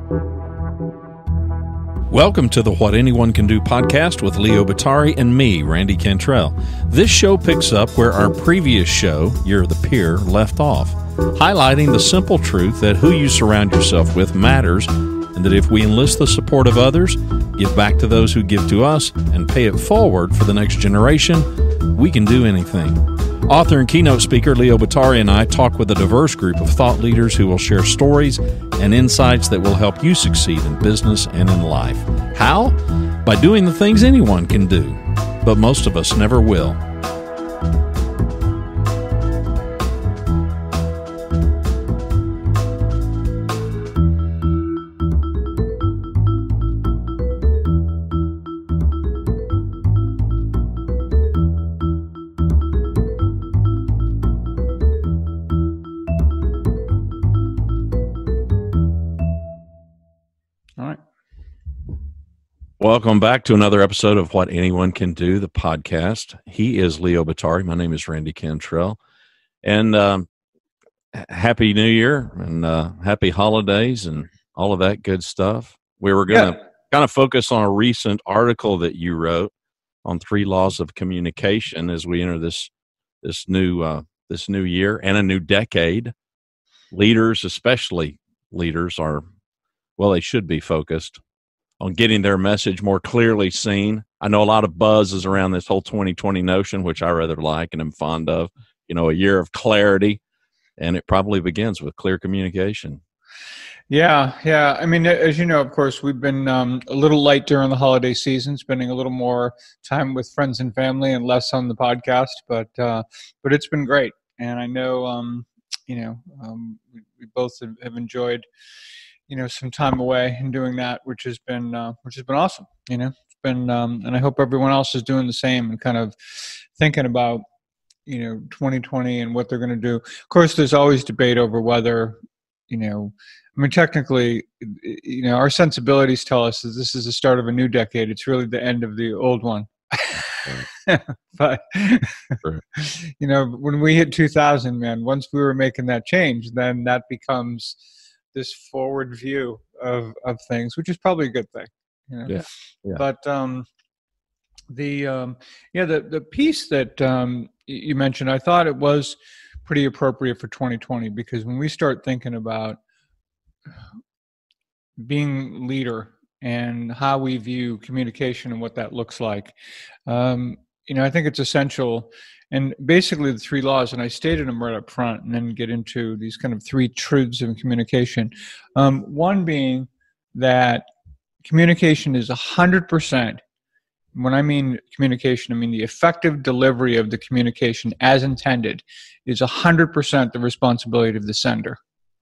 Welcome to the What Anyone Can Do podcast with Leo Batari and me, Randy Cantrell. This show picks up where our previous show, You're the Peer, left off, highlighting the simple truth that who you surround yourself with matters, and that if we enlist the support of others, give back to those who give to us, and pay it forward for the next generation, we can do anything. Author and keynote speaker Leo Batari and I talk with a diverse group of thought leaders who will share stories and insights that will help you succeed in business and in life. How? By doing the things anyone can do, but most of us never will. Welcome back to another episode of What Anyone Can Do, the podcast. He is Leo Batari. My name is Randy Cantrell. And Happy New Year and happy holidays and all of that good stuff. We were going to kind of focus on a recent article that you wrote on 3 laws of communication as we enter this new year and a new decade. Leaders, especially leaders, they should be focused on getting their message more clearly seen. I know a lot of buzz is around this whole 2020 notion, which I rather like and am fond of, a year of clarity, and it probably begins with clear communication. Yeah. I mean, as you know, of course, we've been a little light during the holiday season, spending a little more time with friends and family and less on the podcast, but it's been great. And I know, we both have enjoyed some time away and doing that, which has been awesome. It's been, and I hope everyone else is doing the same and kind of thinking about, 2020 and what they're going to do. Of course, there's always debate over whether, technically, our sensibilities tell us that this is the start of a new decade. It's really the end of the old one. But, when we hit 2000, man, once we were making that change, then that becomes this forward view of things, which is probably a good thing. Yeah. But the piece that you mentioned, I thought it was pretty appropriate for 2020, because when we start thinking about being leader and how we view communication and what that looks like, I think it's essential. And basically the 3 laws, and I stated them right up front and then get into these kind of 3 truths of communication. One being that communication is 100%. When I mean communication, I mean the effective delivery of the communication as intended is 100% the responsibility of the sender.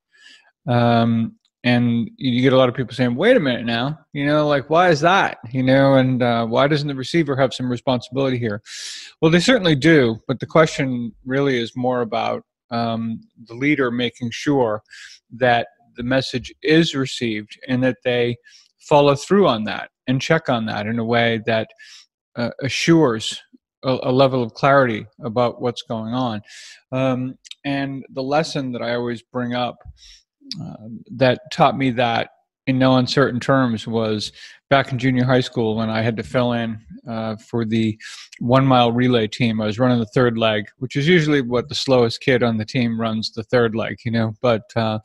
And you get a lot of people saying, wait a minute now, why is that? And why doesn't the receiver have some responsibility here? Well, they certainly do. But the question really is more about the leader making sure that the message is received and that they follow through on that and check on that in a way that assures a level of clarity about what's going on. And the lesson that I always bring up that taught me that in no uncertain terms was back in junior high school when I had to fill in for the 1-mile relay team. I was running the 3rd leg, which is usually what the slowest kid on the team runs, the 3rd leg, But,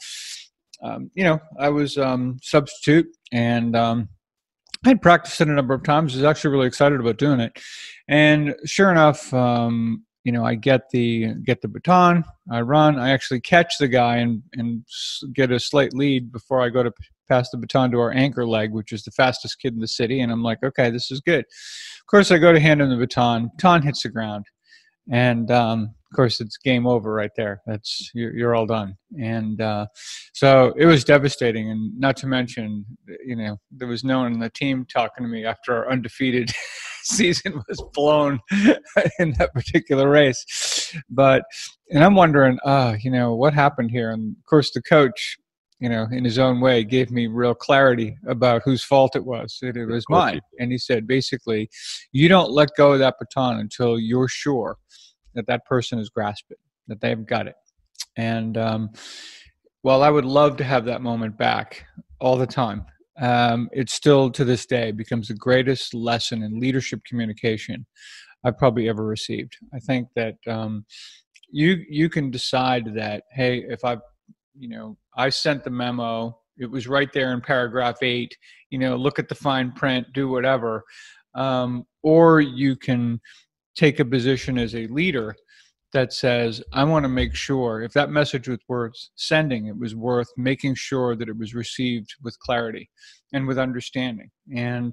I was substitute, and I had practiced it a number of times. I was actually really excited about doing it. And sure enough, I get the baton, I run, I actually catch the guy and get a slight lead before I go to pass the baton to our anchor leg, which is the fastest kid in the city. And I'm like, okay, this is good. Of course, I go to hand him the baton hits the ground. And of course, it's game over right there. That's you're all done. And so it was devastating. And not to mention, there was no one on the team talking to me after our undefeated season was blown in that particular race. And I'm wondering, what happened here? And of course, the coach, in his own way, gave me real clarity about whose fault it was. It was mine. And he said, basically, you don't let go of that baton until you're sure that that person has grasped it, that they've got it. And Well, I would love to have that moment back all the time. It still to this day becomes the greatest lesson in leadership communication I've probably ever received. I think that you can decide that, hey, if I sent the memo, it was right there in paragraph 8, look at the fine print, do whatever. Or you can take a position as a leader that says, I want to make sure if that message was worth sending, it was worth making sure that it was received with clarity and with understanding. And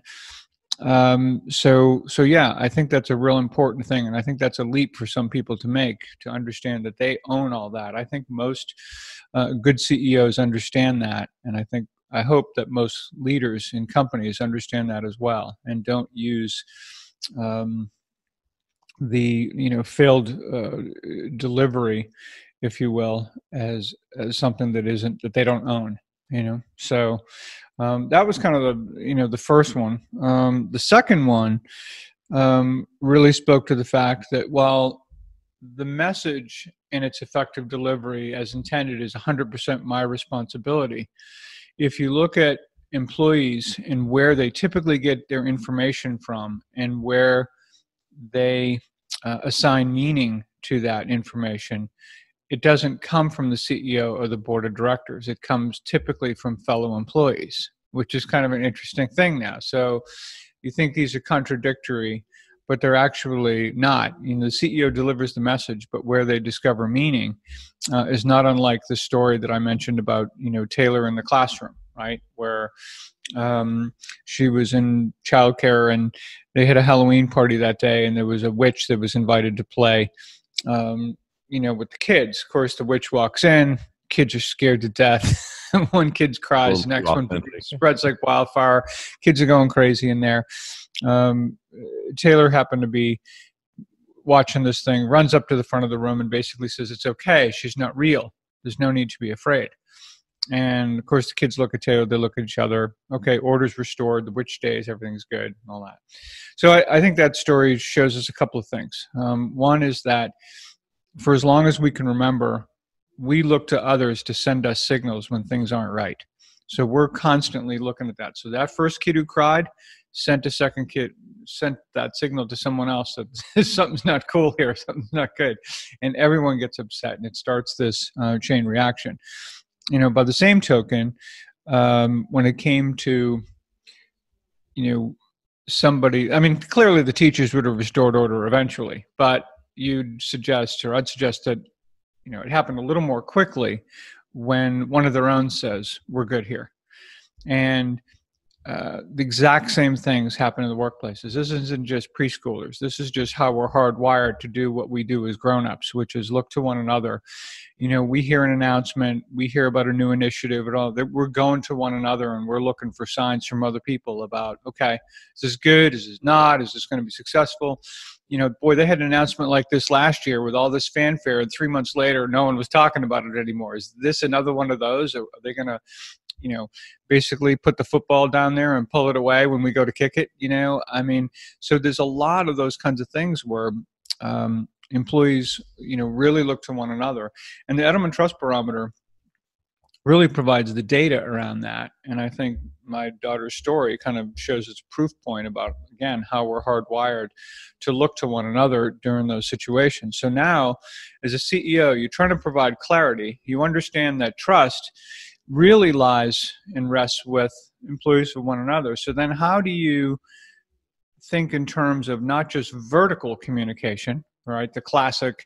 so yeah, I think that's a real important thing. And I think that's a leap for some people to make, to understand that they own all that. I think most good CEOs understand that. And I hope that most leaders in companies understand that as well, and don't use the failed delivery, if you will, as something that they don't own. So that was kind of the first one. The second one really spoke to the fact that while the message and its effective delivery as intended is 100% my responsibility, if you look at employees and where they typically get their information from and where they assign meaning to that information, it doesn't come from the CEO or the board of directors. It comes typically from fellow employees, which is kind of an interesting thing now. So you think these are contradictory, but they're actually not. The CEO delivers the message, but where they discover meaning is not unlike the story that I mentioned about, Taylor in the classroom, right? Where she was in childcare and they had a Halloween party that day, and there was a witch that was invited to play, with the kids. Of course, the witch walks in, kids are scared to death. One kid cries, the next one spreads like wildfire. Kids are going crazy in there. Taylor happened to be watching this thing, runs up to the front of the room and basically says, it's okay, she's not real. There's no need to be afraid. And of course, the kids look at Taylor, they look at each other. Okay, order's restored, the witch stays, everything's good, and all that. So I think that story shows us a couple of things. One is that for as long as we can remember, we look to others to send us signals when things aren't right. So we're constantly looking at that. So that first kid who cried sent that signal to someone else that something's not cool here, something's not good. And everyone gets upset, and it starts this chain reaction. By the same token, when it came to, somebody, clearly the teachers would have restored order eventually, but I'd suggest that, it happened a little more quickly when one of their own says, we're good here. And the exact same things happen in the workplaces. This isn't just preschoolers. This is just how we're hardwired to do what we do as grown-ups, which is look to one another. We hear an announcement, we hear about a new initiative, and all that. We're going to one another and we're looking for signs from other people about, okay, is this good? Is this not? Is this going to be successful? Boy, they had an announcement like this last year with all this fanfare, and 3 months later, no one was talking about it anymore. Is this another one of those? Or are they going to, basically put the football down there and pull it away when we go to kick it? So there's a lot of those kinds of things where employees, really look to one another. And the Edelman Trust Barometer really provides the data around that. And I think my daughter's story kind of shows its proof point about, again, how we're hardwired to look to one another during those situations. So now, as a CEO, you're trying to provide clarity. You understand that trust really lies and rests with employees of one another. So then how do you think in terms of not just vertical communication, right? The classic,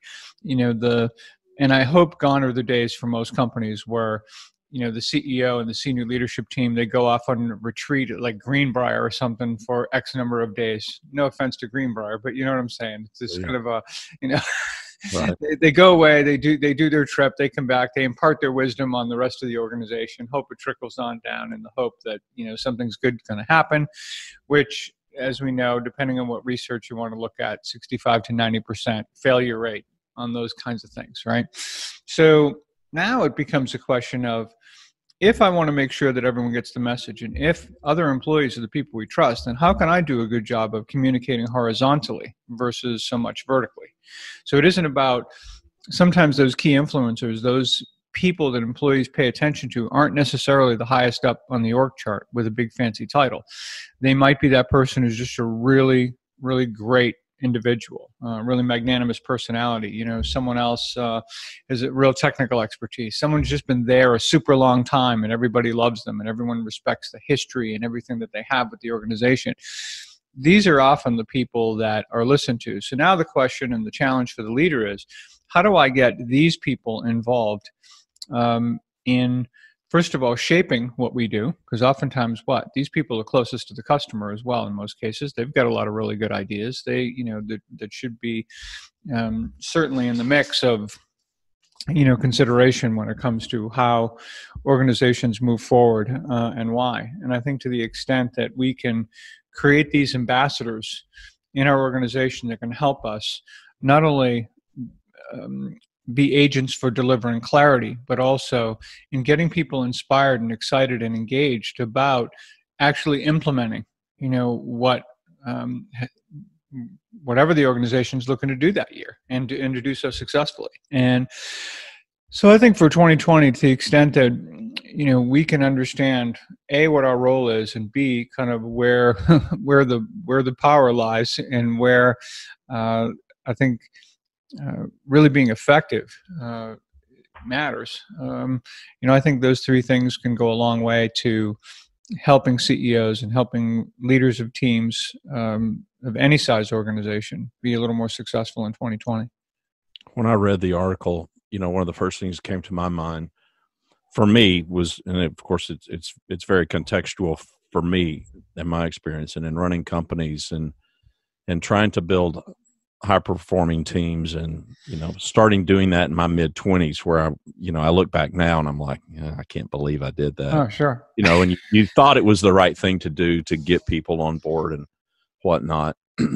and I hope gone are the days for most companies where, the CEO and the senior leadership team, they go off on a retreat at like Greenbrier or something for X number of days. No offense to Greenbrier, but you know what I'm saying? It's this kind of a, right. They go away, they do their trip, they come back, they impart their wisdom on the rest of the organization, hope it trickles on down in the hope that, something's good going to happen, which, as we know, depending on what research you want to look at, 65 to 90% failure rate on those kinds of things, right? So now it becomes a question of, if I want to make sure that everyone gets the message, and if other employees are the people we trust, then how can I do a good job of communicating horizontally versus so much vertically? So it isn't about, sometimes those key influencers, those people that employees pay attention to aren't necessarily the highest up on the org chart with a big fancy title. They might be that person who's just a really, really great individual, really magnanimous personality. Someone else has a real technical expertise. Someone's just been there a super long time and everybody loves them and everyone respects the history and everything that they have with the organization. These are often the people that are listened to. So now the question and the challenge for the leader is, how do I get these people involved in, first of all, shaping what we do? Because oftentimes these people are closest to the customer as well in most cases. They've got a lot of really good ideas. They, that should be certainly in the mix of, consideration when it comes to how organizations move forward and why. And I think to the extent that we can create these ambassadors in our organization that can help us not only be agents for delivering clarity, but also in getting people inspired and excited and engaged about actually implementing, whatever the organization is looking to do that year and to do so successfully. And so I think for 2020, to the extent that, we can understand A, what our role is, and B, kind of where the power lies, and where I think really being effective matters. I think those three things can go a long way to helping CEOs and helping leaders of teams of any size organization be a little more successful in 2020. When I read the article, one of the first things that came to my mind for me was, and of course it's very contextual for me and my experience and in running companies and trying to build high performing teams, and starting doing that in my mid-20s, where I look back now and I'm like, I can't believe I did that. Oh, sure. And you thought it was the right thing to do to get people on board and whatnot.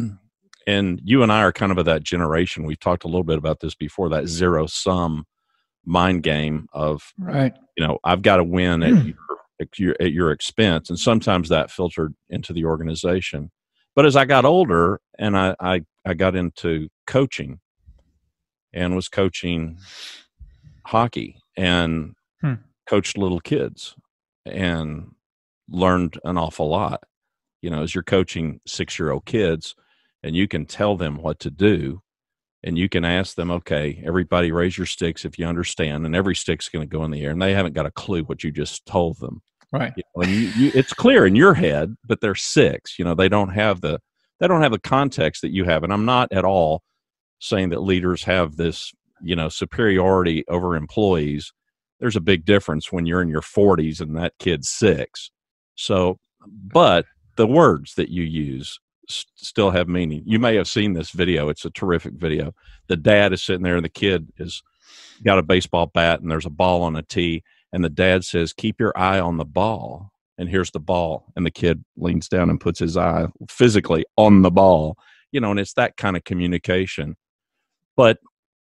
And you and I are kind of that generation. We've talked a little bit about this before, that zero sum mind game of, right. I've got to win at your expense. And sometimes that filtered into the organization. But as I got older and I got into coaching and was coaching hockey and coached little kids and learned an awful lot. As you're coaching 6-year-old kids and you can tell them what to do and you can ask them, okay, everybody raise your sticks if you understand, and every stick's going to go in the air, and they haven't got a clue what you just told them. Right. And it's clear in your head, but they're 6. They don't have the context that you have. And I'm not at all saying that leaders have this, superiority over employees. There's a big difference when you're in your 40s and that kid's 6. So, but the words that you use still have meaning. You may have seen this video. It's a terrific video. The dad is sitting there and the kid is got a baseball bat and there's a ball on a tee. And the dad says, keep your eye on the ball. And here's the ball. And the kid leans down and puts his eye physically on the ball, and it's that kind of communication. But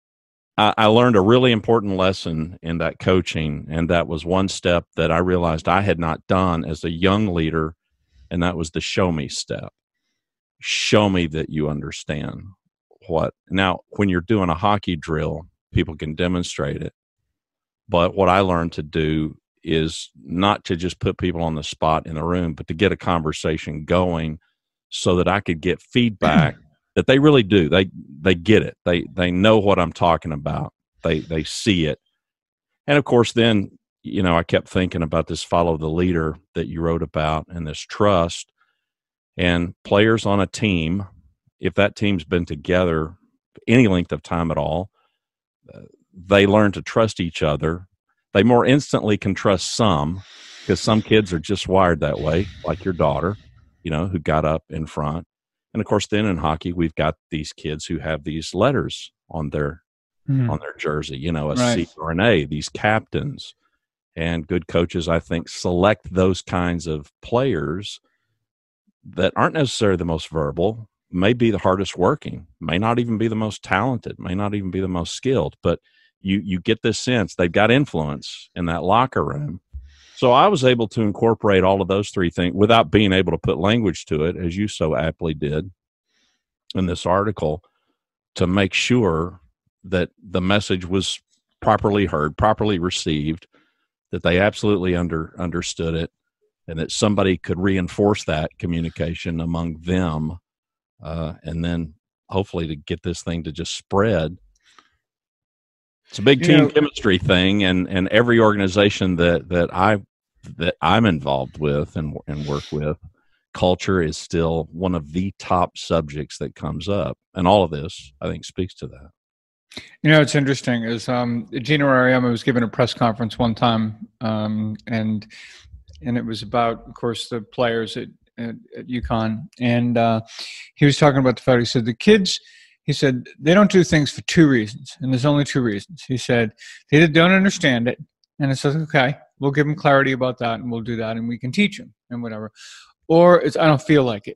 I learned a really important lesson in that coaching. And that was one step that I realized I had not done as a young leader. And that was the show me step. Show me that you understand what. Now, when you're doing a hockey drill, people can demonstrate it. But what I learned to do is not to just put people on the spot in the room, but to get a conversation going so that I could get feedback that they really do. They get it. They know what I'm talking about. They see it. And of course, then, I kept thinking about this follow the leader that you wrote about and this trust. And players on a team, if that team's been together any length of time at all, they learn to trust each other. They more instantly can trust some, because some kids are just wired that way, like your daughter, who got up in front. And of course, then in hockey, we've got these kids who have these letters on their jersey, a right. C or an A, these captains. And good coaches, I think, select those kinds of players that aren't necessarily the most verbal, may be the hardest working, may not even be the most talented, may not even be the most skilled, but you get this sense they've got influence in that locker room. So I was able to incorporate all of those three things without being able to put language to it, as you so aptly did in this article, to make sure that the message was properly heard, properly received, that they absolutely understood it, and that somebody could reinforce that communication among them, and then hopefully to get this thing to just spread. It's a big team chemistry thing, and every organization that I'm involved with and work with, culture is still one of the top subjects that comes up, and all of this, I think, speaks to that. It's interesting is Gino Auriemma was given a press conference one time, and it was about, of course, the players at UConn, and he was talking about the fact, he said the kids, he said, they don't do things for two reasons, and there's only two reasons. He said they either don't understand it, and it says, okay, we'll give them clarity about that, and we'll do that, and we can teach them and whatever, or it's I don't feel like it.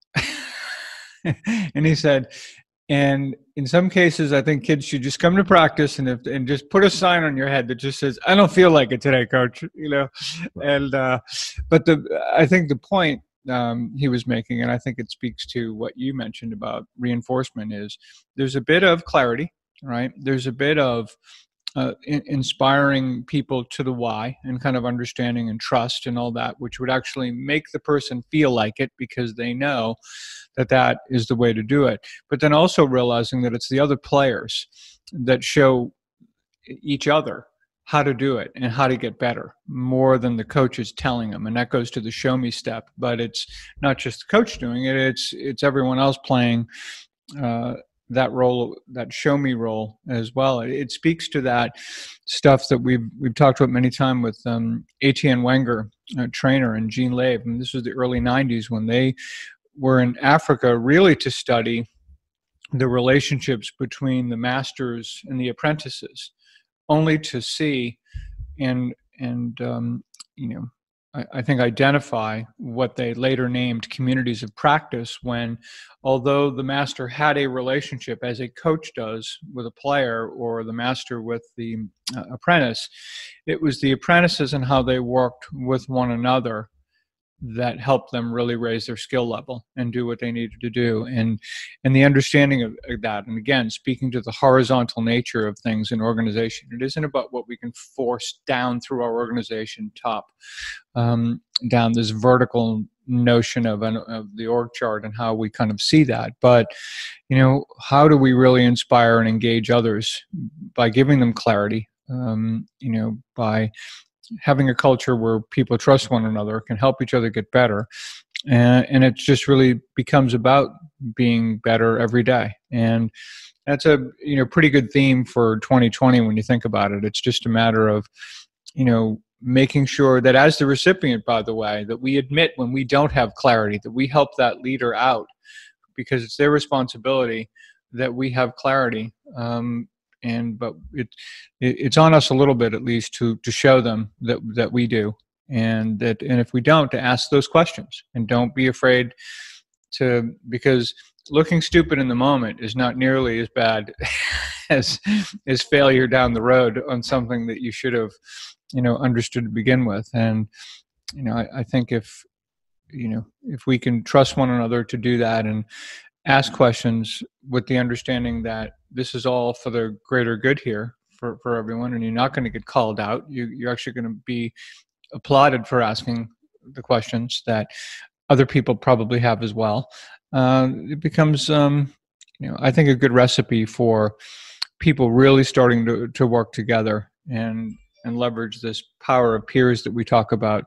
And he said, and in some cases, I think kids should just come to practice and just put a sign on your head that just says, "I don't feel like it today, coach." And but I think the point he was making, and I think it speaks to what you mentioned about reinforcement, is there's a bit of clarity, right? There's a bit of inspiring people to the why and kind of understanding and trust and all that, which would actually make the person feel like it because they know that is the way to do it. But then also realizing that it's the other players that show each other how to do it and how to get better more than the coach is telling them. And that goes to the show me step, but it's not just the coach doing it. It's everyone else playing that role, that show me role as well. It speaks to that stuff that we've talked about many times with Etienne Wenger, trainer, and Gene Lave. And this was the early 90s when they were in Africa really to study the relationships between the masters and the apprentices, only to see and I think identify what they later named communities of practice, when although the master had a relationship as a coach does with a player or the master with the apprentice, it was the apprentices and how they worked with one another that helped them really raise their skill level and do what they needed to do. And the understanding of that, and again, speaking to the horizontal nature of things in organization, it isn't about what we can force down through our organization top down, this vertical notion of the org chart and how we kind of see that. But, how do we really inspire and engage others by giving them clarity, by having a culture where people trust one another, can help each other get better. And it just really becomes about being better every day. And that's a pretty good theme for 2020 when you think about it. It's just a matter of, making sure that as the recipient, by the way, that we admit when we don't have clarity, that we help that leader out, because it's their responsibility that we have clarity. But it's on us a little bit, at least, to show them that we do, and if we don't, to ask those questions, and don't be afraid to, because looking stupid in the moment is not nearly as bad as failure down the road on something that you should have understood to begin with. And I think if we can trust one another to do that and ask questions with the understanding that this is all for the greater good here for everyone, and you're not going to get called out. You're actually going to be applauded for asking the questions that other people probably have as well. It becomes, I think, a good recipe for people really starting to work together and leverage this power of peers that we talk about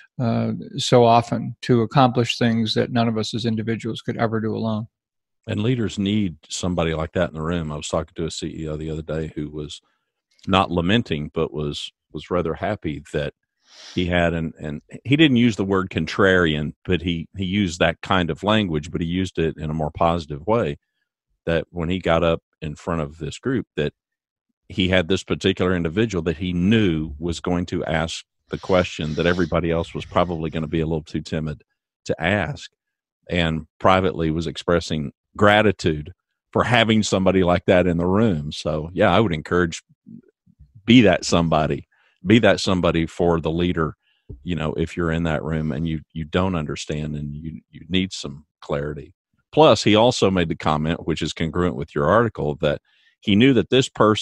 so often to accomplish things that none of us as individuals could ever do alone. And leaders need somebody like that in the room. I was talking to a CEO the other day who was not lamenting, but was rather happy that he had, and he didn't use the word contrarian, but he used that kind of language, but he used it in a more positive way, that when he got up in front of this group, that he had this particular individual that he knew was going to ask the question that everybody else was probably going to be a little too timid to ask, and privately was expressing gratitude for having somebody like that in the room. So yeah, I would encourage, be that somebody for the leader, if you're in that room and you don't understand and you need some clarity. Plus, he also made the comment, which is congruent with your article, that he knew that this person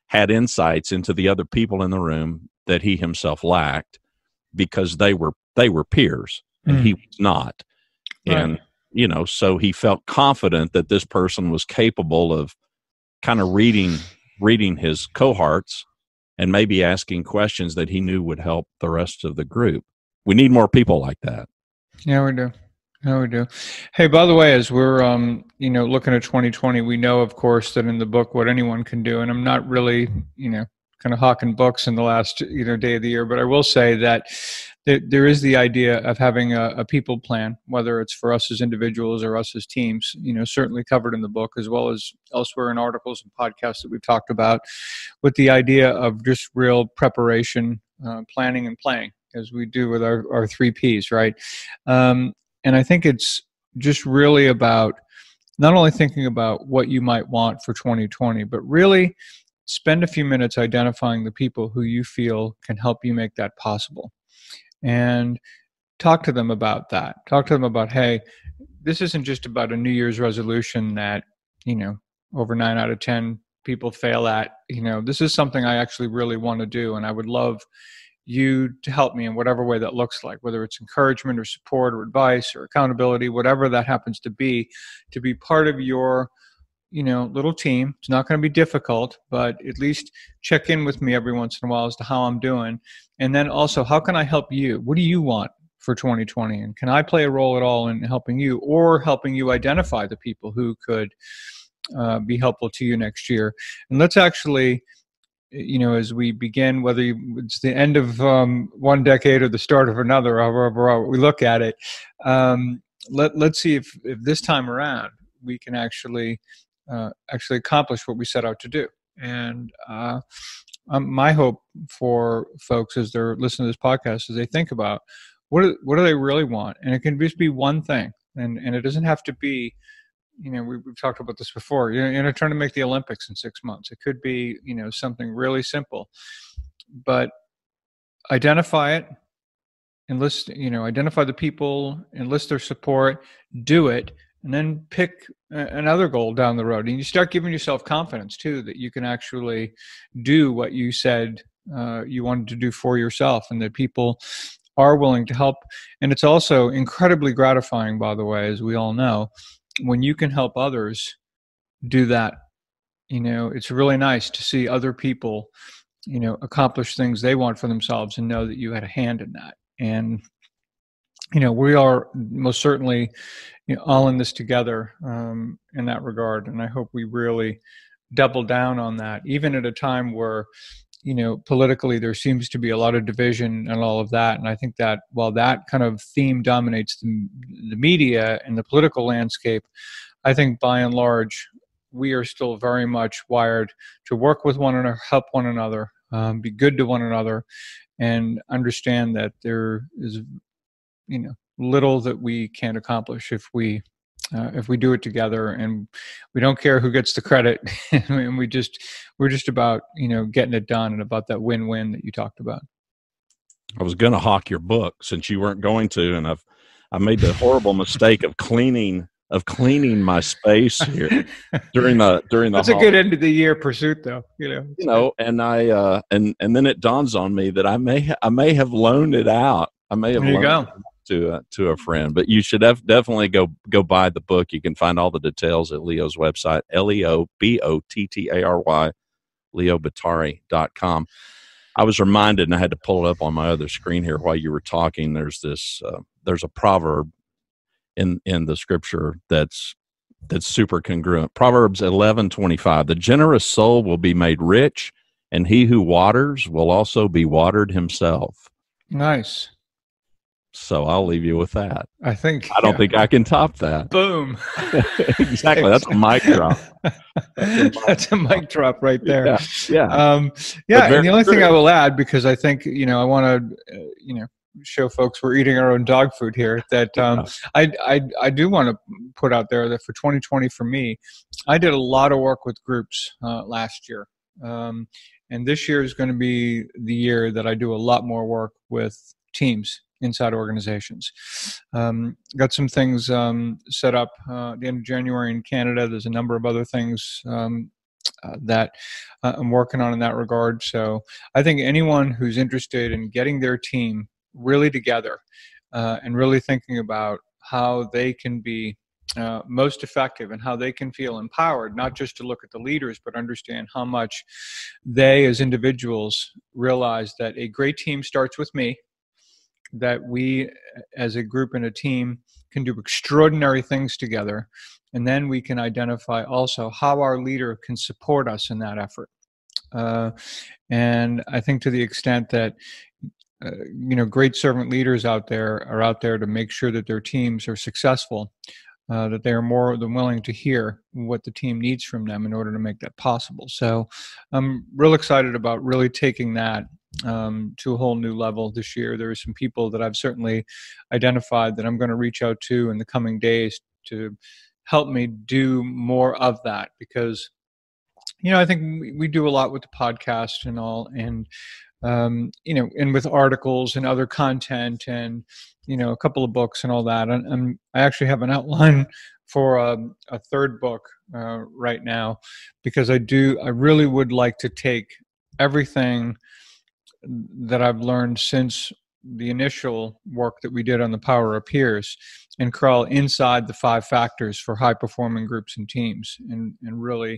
had insights into the other people in the room that he himself lacked because they were peers and he was not. And, Right. you know, so he felt confident that this person was capable of kind of reading his cohorts and maybe asking questions that he knew would help the rest of the group. We need more people like that. Yeah, we do. Yeah, we do. Hey, by the way, as we're looking at 2020, we know, of course, that in the book What Anyone Can Do, and I'm not really, kind of hawking books in the last day of the year, but I will say that there is the idea of having a people plan, whether it's for us as individuals or us as teams, certainly covered in the book, as well as elsewhere in articles and podcasts that we've talked about, with the idea of just real preparation, planning and playing, as we do with our 3Ps, right? And I think it's just really about not only thinking about what you might want for 2020, but really spend a few minutes identifying the people who you feel can help you make that possible. And talk to them about that. Talk to them about, hey, this isn't just about a New Year's resolution that, over 9 out of 10 people fail at. This is something I actually really want to do, and I would love you to help me in whatever way that looks like, whether it's encouragement or support or advice or accountability, whatever that happens to be part of your, little team. It's not going to be difficult, but at least check in with me every once in a while as to how I'm doing. And then also, how can I help you? What do you want for 2020? And can I play a role at all in helping you or helping you identify the people who could be helpful to you next year? And let's actually, as we begin, whether it's the end of one decade or the start of another, however we look at it, let's see if this time around we can actually accomplish what we set out to do. And my hope for folks as they're listening to this podcast is they think about what do they really want, and it can just be one thing, and it doesn't have to be. We've talked about this before. You're not trying to make the Olympics in 6 months. It could be, something really simple. But identify it, identify the people, enlist their support, do it, and then pick another goal down the road. And you start giving yourself confidence, too, that you can actually do what you said you wanted to do for yourself, and that people are willing to help. And it's also incredibly gratifying, by the way, as we all know, when you can help others do that. It's really nice to see other people, accomplish things they want for themselves and know that you had a hand in that. And, we are most certainly all in this together in that regard. And I hope we really double down on that, even at a time where, politically there seems to be a lot of division and all of that. And I think that while that kind of theme dominates the media and the political landscape, I think by and large, we are still very much wired to work with one another, help one another, be good to one another, and understand that there is, little that we can't accomplish if we do it together, and we don't care who gets the credit. And we're just about, getting it done, and about that win-win that you talked about. I was going to hawk your book since you weren't going to, and I made the horrible mistake of cleaning my space here during the That's a good end of the year pursuit, though. And I and then it dawns on me that I may have loaned it out. There you go. To a friend, but you should definitely go buy the book. You can find all the details at Leo's website, LeoBottary, leobottary.com. I was reminded, and I had to pull it up on my other screen here while you were talking. There's a proverb in the scripture that's super congruent. Proverbs 11:25. The generous soul will be made rich, and he who waters will also be watered himself. Nice. So I'll leave you with that. I don't think I can top that. Boom. Exactly. That's a mic drop. That's a mic drop right there. Yeah. And the only thing I will add, because I think, I want to, show folks we're eating our own dog food here, that I do want to put out there that for 2020 for me, I did a lot of work with groups last year. And this year is going to be the year that I do a lot more work with teams inside organizations. Got some things set up at the end of January in Canada. There's a number of other things that I'm working on in that regard. So I think anyone who's interested in getting their team really together and really thinking about how they can be most effective and how they can feel empowered, not just to look at the leaders, but understand how much they as individuals realize that a great team starts with me, that we as a group and a team can do extraordinary things together. And then we can identify also how our leader can support us in that effort. And I think to the extent that great servant leaders out there are out there to make sure that their teams are successful, that they are more than willing to hear what the team needs from them in order to make that possible. So I'm real excited about really taking that to a whole new level this year. There are some people that I've certainly identified that I'm going to reach out to in the coming days to help me do more of that, because I think we do a lot with the podcast and all, and and with articles and other content, and a couple of books and all that. And I actually have an outline for a third book right now, because I really would like to take everything that I've learned since the initial work that we did on the Power of Peers and crawl inside the 5 factors for high performing groups and teams, and really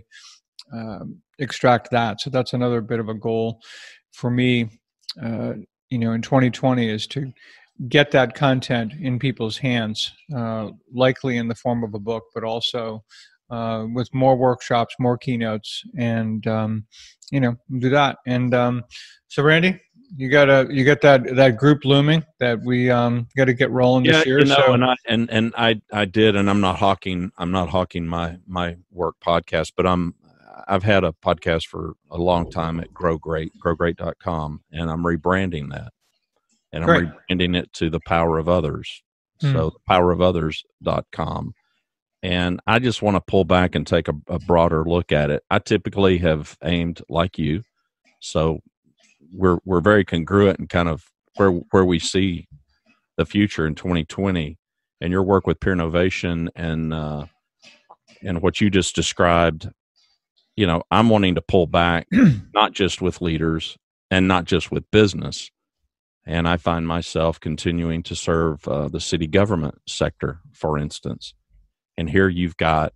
extract that. So that's another bit of a goal for me, in 2020, is to get that content in people's hands, likely in the form of a book, but also with more workshops, more keynotes, and do that. And so, Randy, you got that group looming that we got to get rolling this year. And I did, and I'm not hawking my work podcast, but I've had a podcast for a long time at growgreat.com, and I'm rebranding that. And I'm rebranding it to The Power of Others. So powerofothers.com. And I just want to pull back and take a broader look at it. I typically have aimed like you. So we're very congruent in kind of where we see the future in 2020. And your work with Peer Innovation and what you just described, I'm wanting to pull back, not just with leaders and not just with business. And I find myself continuing to serve the city government sector, for instance. And here you've got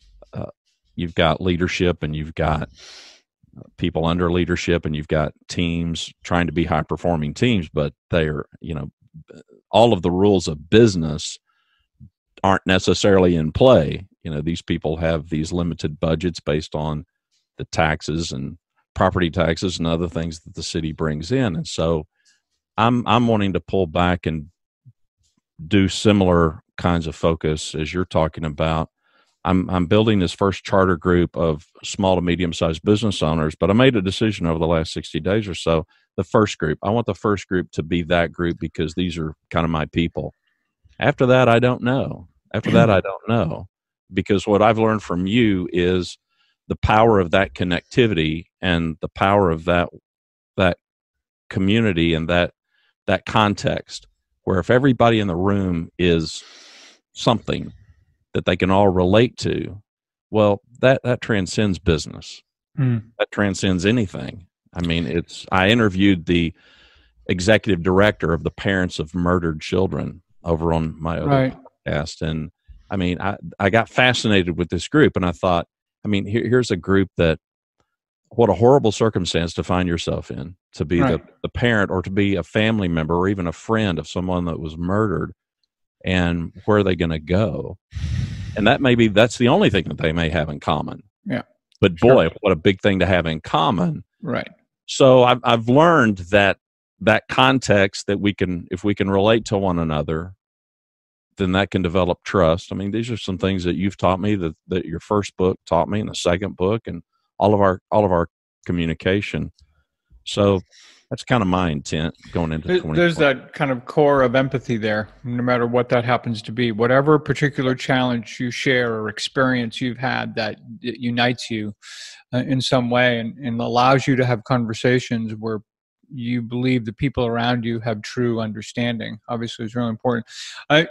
leadership, and you've got people under leadership, and you've got teams trying to be high performing teams, but they're, all of the rules of business aren't necessarily in play. These people have these limited budgets based on the taxes and property taxes and other things that the city brings in. And so I'm wanting to pull back and do similar kinds of focus as you're talking about. I'm building this first charter group of small to medium-sized business owners, but I made a decision over the last 60 days or so. I want the first group to be that group, because these are kind of my people. After that, I don't know. Because what I've learned from you is the power of that connectivity and the power of that community and that context, where if everybody in the room is something that they can all relate to, well, that transcends business. That transcends anything. I mean, I interviewed the executive director of the parents of murdered children over on my other podcast. And I mean, I got fascinated with this group, and I thought, I mean, here's a group that, what a horrible circumstance to find yourself in, to be the parent, or to be a family member, or even a friend of someone that was murdered. And where are they going to go? And that's the only thing that they may have in common. Yeah. But boy, what a big thing to have in common. Right. So I've learned that context, that if we can relate to one another, then that can develop trust. I mean, these are some things that you've taught me, that your first book taught me, and the second book, and all of our communication. So that's kind of my intent going into 2020. There's that kind of core of empathy there, no matter what that happens to be. Whatever particular challenge you share or experience you've had that unites you in some way, and allows you to have conversations where you believe the people around you have true understanding, obviously is really important. I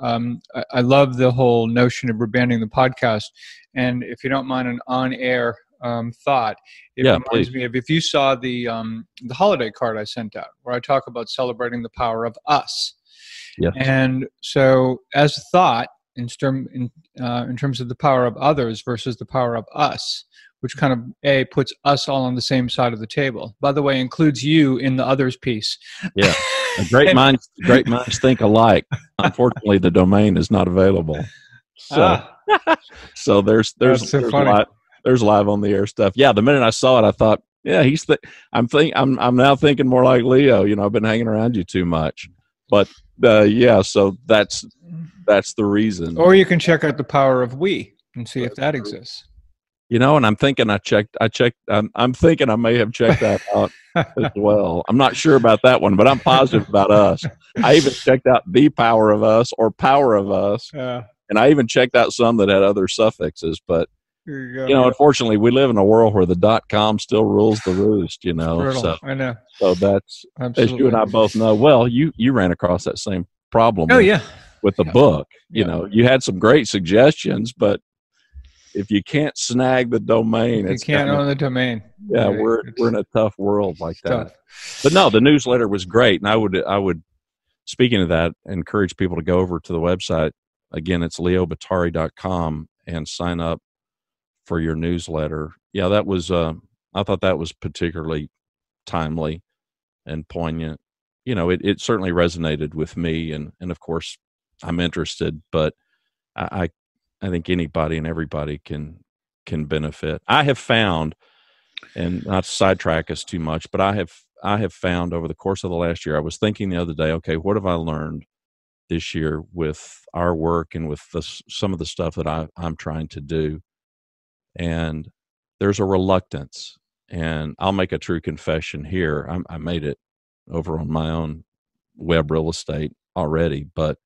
love the whole notion of rebranding the podcast. And if you don't mind an on-air thought. It Yeah, reminds please. me of if you saw the holiday card I sent out, where I talk about celebrating the power of us. Yes. And so, as a thought, in terms of the power of others versus the power of us, which kind of puts us all on the same side of the table. By the way, includes you in the others piece. Yeah. Great minds think alike. Unfortunately, the domain is not available. So, so That's so funny. there's live on the air stuff. Yeah. The minute I saw it, I thought, yeah, I'm now thinking more like Leo. I've been hanging around you too much, but yeah. So that's the reason. Or you can check out the power of we and see if that exists. And I'm thinking I'm thinking I may have checked that out as well. I'm not sure about that one, but I'm positive about us. I even checked out the power of us or power of us. And I even checked out some that had other suffixes, but unfortunately we live in a world where the .com still rules the roost, So I know. So that's, absolutely, as you and I both know, well, you ran across that same problem. With the book. You had some great suggestions, but if you can't snag the domain, you can't own the domain. Yeah, we're in a tough world like that. But no, the newsletter was great, and I would, speaking of that, encourage people to go over to the website. Again, it's leobottari.com and sign up for your newsletter. Yeah, that was I thought that was particularly timely and poignant. It certainly resonated with me, and of course I'm interested, but I think anybody and everybody can benefit. I have found, and not to sidetrack us too much, but I have found over the course of the last year, I was thinking the other day, okay, what have I learned this year with our work and with some of the stuff that I'm trying to do? And there's a reluctance, and I'll make a true confession here. I made it over on my own web real estate already, but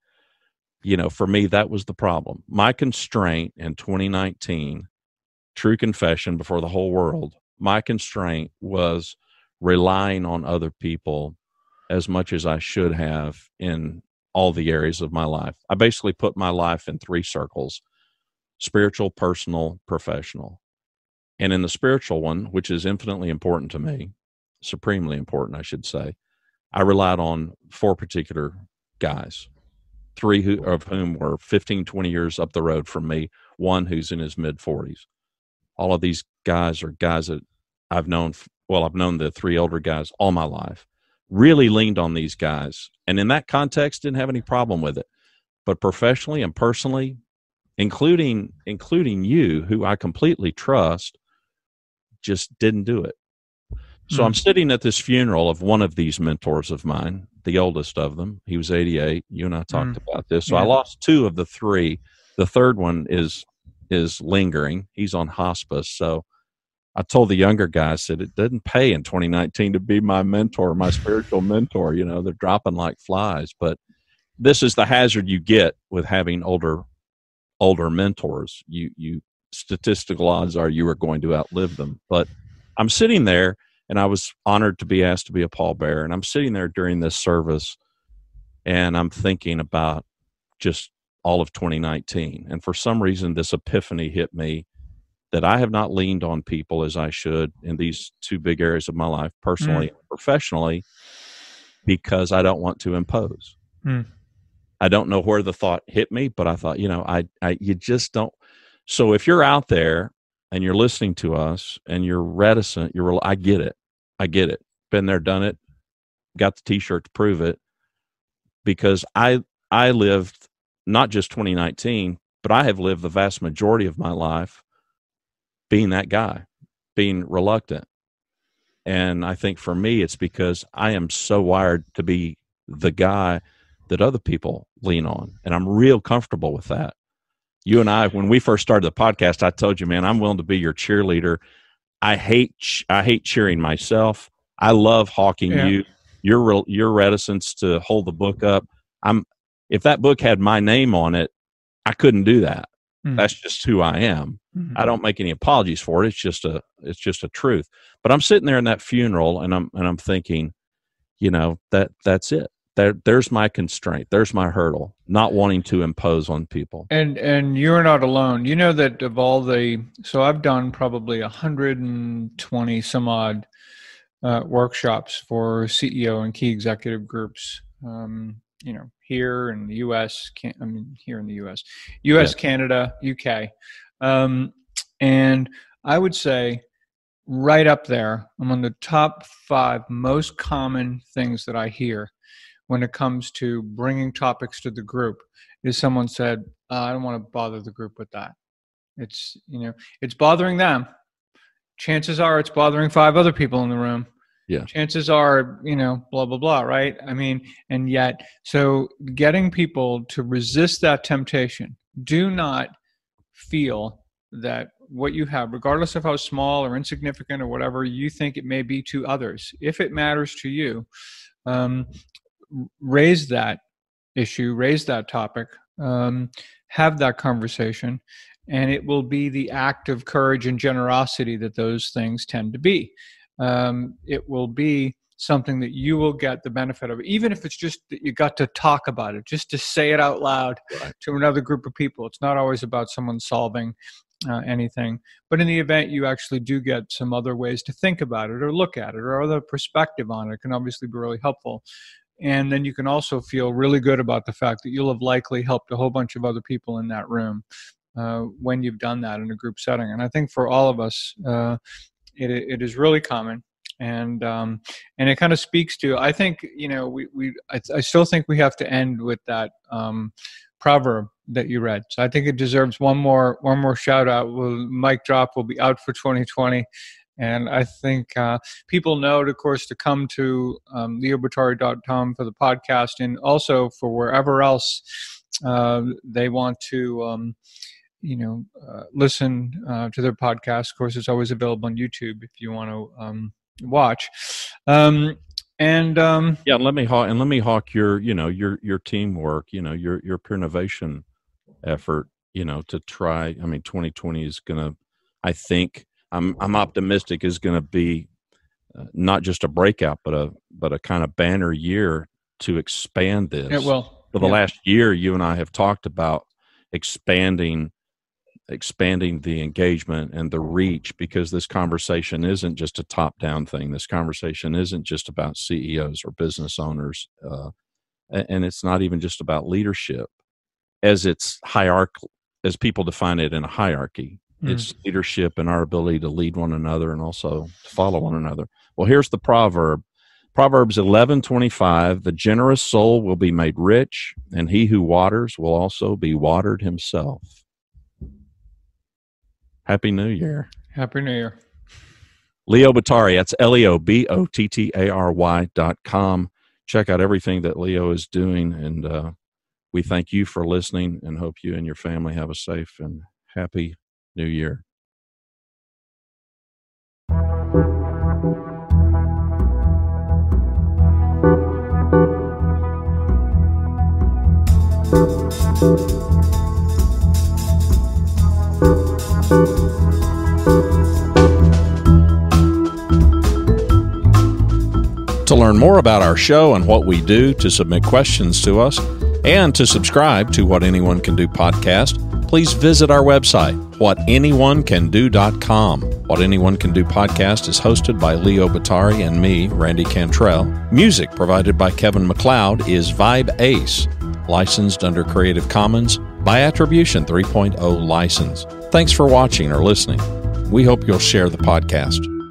for me, that was the problem. My constraint in 2019, true confession before the whole world, my constraint was relying on other people as much as I should have in all the areas of my life. I basically put my life in 3 circles: spiritual, personal, professional. And in the spiritual one, which is infinitely important to me, supremely important, I should say, I relied on 4 particular guys. 3 of whom were 15, 20 years up the road from me, 1 who's in his mid-40s. All of these guys are guys that I've known, I've known the 3 older guys all my life, really leaned on these guys. And in that context, didn't have any problem with it. But professionally and personally, including you, who I completely trust, just didn't do it. So I'm sitting at this funeral of one of these mentors of mine, the oldest of them. He was 88. You and I talked about this. So I lost 2 of the 3. The third one is lingering. He's on hospice. So I told the younger guy, I said, it didn't pay in 2019 to be my mentor, my spiritual mentor. They're dropping like flies. But this is the hazard you get with having older mentors. You statistical odds are you are going to outlive them. But I'm sitting there, and I was honored to be asked to be a pallbearer. And I'm sitting there during this service, and I'm thinking about just all of 2019. And for some reason, this epiphany hit me that I have not leaned on people as I should in these 2 big areas of my life, personally and professionally, because I don't want to impose. I don't know where the thought hit me, but I thought, you just don't. So if you're out there and you're listening to us and you're reticent, I get it. Been there, done it, got the T-shirt to prove it, because I lived not just 2019, but I have lived the vast majority of my life being that guy, being reluctant. And I think for me, it's because I am so wired to be the guy that other people lean on. And I'm real comfortable with that. You and I, when we first started the podcast, I told you, man, I'm willing to be your cheerleader. I hate cheering myself. I love hawking you. Your reticence to hold the book up. If that book had my name on it, I couldn't do that. That's just who I am. I don't make any apologies for it. It's just a truth. But I'm sitting there in that funeral, and I'm thinking, that's it. there's my constraint. There's my hurdle, not wanting to impose on people. And you're not alone. You know that of all so I've done probably 120 some odd workshops for CEO and key executive groups. Here in the U.S., U.S., Canada, UK, and I would say right up there among the top 5 most common things that I hear when it comes to bringing topics to the group is someone said, I don't want to bother the group with that. It's bothering them. Chances are it's bothering 5 other people in the room. Yeah. Chances are, blah, blah, blah, right? I mean, and yet, so getting people to resist that temptation, do not feel that what you have, regardless of how small or insignificant or whatever you think it may be to others, if it matters to you, raise that issue, raise that topic, have that conversation, and it will be the act of courage and generosity that those things tend to be. It will be something that you will get the benefit of, even if it's just that you got to talk about it, just to say it out loud to another group of people. It's not always about someone solving anything, but in the event you actually do get some other ways to think about it or look at it or other perspective on it, can obviously be really helpful. And then you can also feel really good about the fact that you'll have likely helped a whole bunch of other people in that room when you've done that in a group setting. And I think for all of us, it is really common. And it kind of speaks to, I think, I still think we have to end with that proverb that you read. So I think it deserves one more shout out. Mic drop will be out for 2020. And I think people know, of course, to come to leobottari.com for the podcast, and also for wherever else they want to listen to their podcast. Of course, it's always available on YouTube if you want to watch. And let me hawk your teamwork, your peer innovation effort, to try. I mean, 2020 is gonna, I think, I'm optimistic, is going to be not just a breakout, but a kind of banner year to expand this. It will. For the last year, you and I have talked about expanding the engagement and the reach, because this conversation isn't just a top-down thing. This conversation isn't just about CEOs or business owners, and it's not even just about leadership, as it's hierarchical, as people define it in a hierarchy. It's leadership and our ability to lead one another and also to follow one another. Well, here's the proverb. Proverbs 11:25, the generous soul will be made rich, and he who waters will also be watered himself. Happy New Year. Happy New Year. Leo Bottari, that's LeoBottary.com. Check out everything that Leo is doing, and we thank you for listening and hope you and your family have a safe and happy New Year. To learn more about our show and what we do, to submit questions to us, and to subscribe to What Anyone Can Do podcast, please visit our website, whatanyonecando.com. What Anyone Can Do podcast is hosted by Leo Bottari and me, Randy Cantrell. Music provided by Kevin MacLeod is Vibe Ace, licensed under Creative Commons by Attribution 3.0 license. Thanks for watching or listening. We hope you'll share the podcast.